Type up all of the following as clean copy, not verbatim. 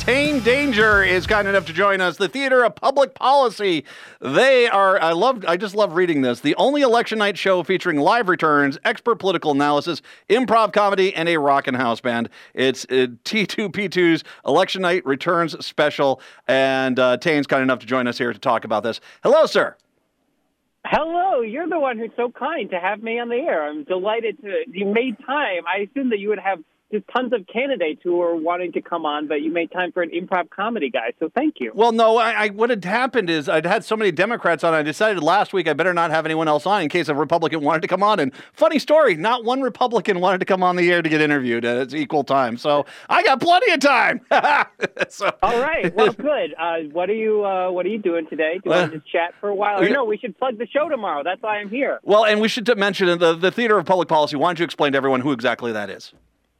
Tane Danger is kind enough to join us. The Theater of Public Policy. They are, I just love reading this. The only election night show featuring live returns, expert political analysis, improv comedy, and a rock and house band. It's T2P2's Election Night Returns special. And Tane's kind enough to join us here to talk about this. Hello, sir. Hello, you're the one who's so kind to have me on the air. I'm delighted you made time. I assumed that you would have just tons of candidates who are wanting to come on, but you made time for an improv comedy guy, so thank you. Well, no, what had happened is I'd had so many Democrats on, I decided last week I better not have anyone else on in case a Republican wanted to come on. And funny story, not one Republican wanted to come on the air to get interviewed at equal time. So I got plenty of time. All right, well, good. What are you doing today? Do you want to just chat for a while? Or no, we should plug the show tomorrow. That's why I'm here. Well, and we should mention the Theater of Public Policy. Why don't you explain to everyone who exactly that is?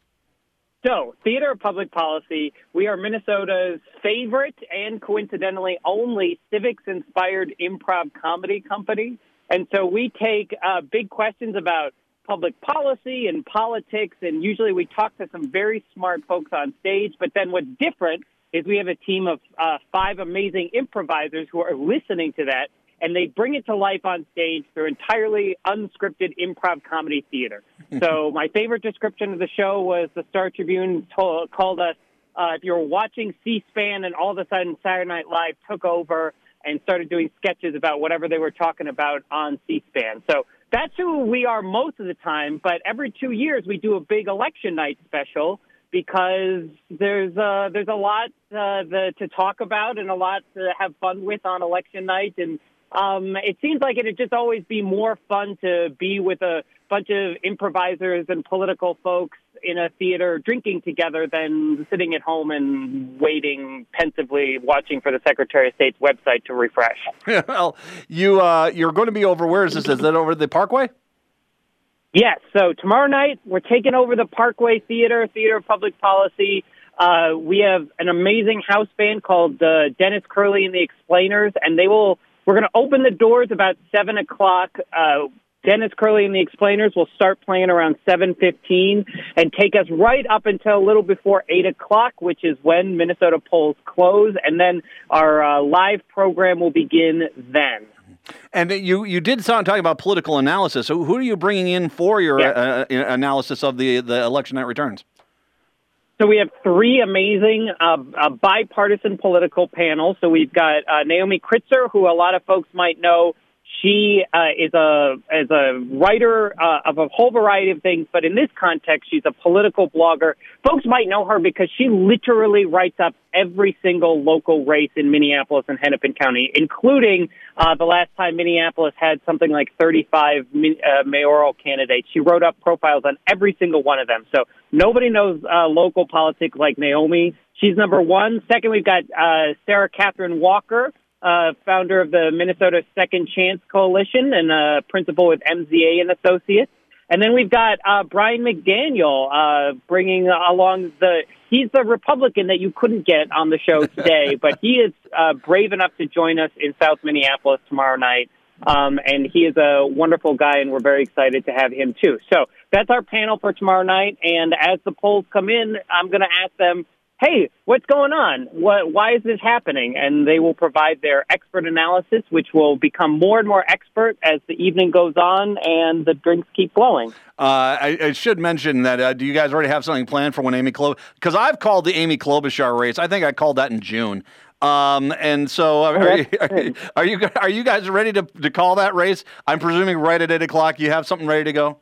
So, Theater of Public Policy, we are Minnesota's favorite and coincidentally only civics-inspired improv comedy company. And so we take big questions about public policy and politics, and usually we talk to some very smart folks on stage. But then what's different is we have a team of 5 amazing improvisers who are listening to that, and they bring it to life on stage through entirely unscripted improv comedy theater. So my favorite description of the show was the Star Tribune called us, if you were watching C-SPAN and all of a sudden Saturday Night Live took over and started doing sketches about whatever they were talking about on C-SPAN. So that's who we are most of the time, but every 2 years we do a big election night special because there's a lot to talk about and a lot to have fun with on election night. And it seems like it'd just always be more fun to be with a bunch of improvisers and political folks in a theater drinking together than sitting at home and waiting pensively, watching for the Secretary of State's website to refresh. Well, you're going to be over, where is this? Is that over the Parkway? Yes. So tomorrow night, we're taking over the Parkway Theater of Public Policy. We have an amazing house band called Dennis Curley and the Explainers, and we're going to open the doors about 7 o'clock. Dennis Curley and the Explainers will start playing around 7:15 and take us right up until a little before 8 o'clock, which is when Minnesota polls close. And then our live program will begin then. And you did sound talking about political analysis. So who are you bringing in for your analysis of the election night returns? So we have 3 amazing bipartisan political panels. So we've got Naomi Kritzer, who a lot of folks might know. She is a writer of a whole variety of things, but in this context, she's a political blogger. Folks might know her because she literally writes up every single local race in Minneapolis and Hennepin County, including the last time Minneapolis had something like 35 mayoral candidates. She wrote up profiles on every single one of them. So nobody knows local politics like Naomi. She's number 1. Second, we've got Sarah Catherine Walker, founder of the Minnesota Second Chance Coalition and principal with MZA and Associates. And then we've got Brian McDaniel bringing along he's the Republican that you couldn't get on the show today, but he is brave enough to join us in South Minneapolis tomorrow night. And he is a wonderful guy, and we're very excited to have him, too. So that's our panel for tomorrow night. And as the polls come in, I'm going to ask them, hey, what's going on? Why is this happening? And they will provide their expert analysis, which will become more and more expert as the evening goes on and the drinks keep flowing. I should mention that, do you guys already have something planned for when Amy Klobuchar? Because I've called the Amy Klobuchar race. I think I called that in June. And so are you guys ready to call that race? I'm presuming right at 8 o'clock you have something ready to go?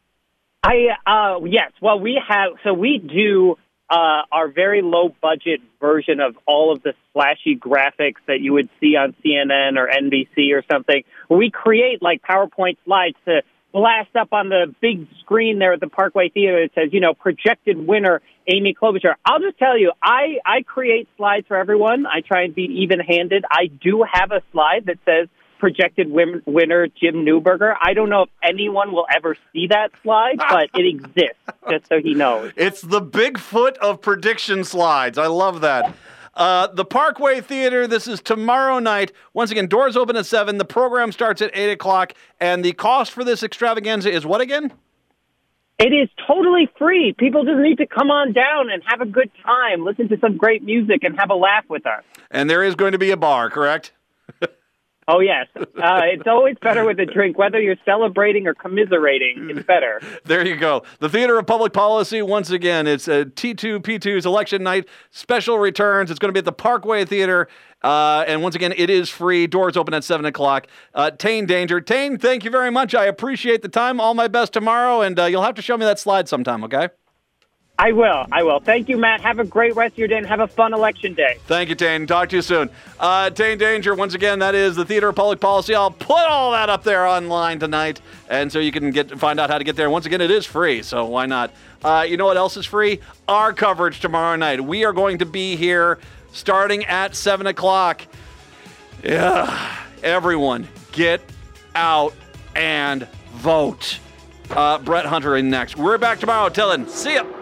Yes. Well, we do our very low-budget version of all of the splashy graphics that you would see on CNN or NBC or something. We create, like, PowerPoint slides to blast up on the big screen there at the Parkway Theater. It says, projected winner, Amy Klobuchar. I'll just tell you, I create slides for everyone. I try and be even-handed. I do have a slide that says, projected winner Jim Newberger. I don't know if anyone will ever see that slide, but it exists, just so he knows. It's the Bigfoot of prediction slides. I love that. The Parkway Theater, this is tomorrow night. Once again, doors open at 7. The program starts at 8 o'clock. And the cost for this extravaganza is what again? It is totally free. People just need to come on down and have a good time, listen to some great music, and have a laugh with us. And there is going to be a bar, correct? Oh, yes. It's always better with a drink. Whether you're celebrating or commiserating, it's better. There you go. The Theater of Public Policy, once again, it's T2P2's election night special returns. It's going to be at the Parkway Theater. And once again, it is free. Doors open at 7 o'clock. Tane Danger. Tane, thank you very much. I appreciate the time. All my best tomorrow. And you'll have to show me that slide sometime, okay? I will. Thank you, Matt. Have a great rest of your day and have a fun election day. Thank you, Tane. Talk to you soon. Tane Danger, once again, that is the Theater of Public Policy. I'll put all that up there online tonight, and so you can find out how to get there. Once again, it is free, so why not? You know what else is free? Our coverage tomorrow night. We are going to be here starting at 7 o'clock. Yeah, everyone, get out and vote. Brett Hunter in next. We're back tomorrow. Till then, see ya.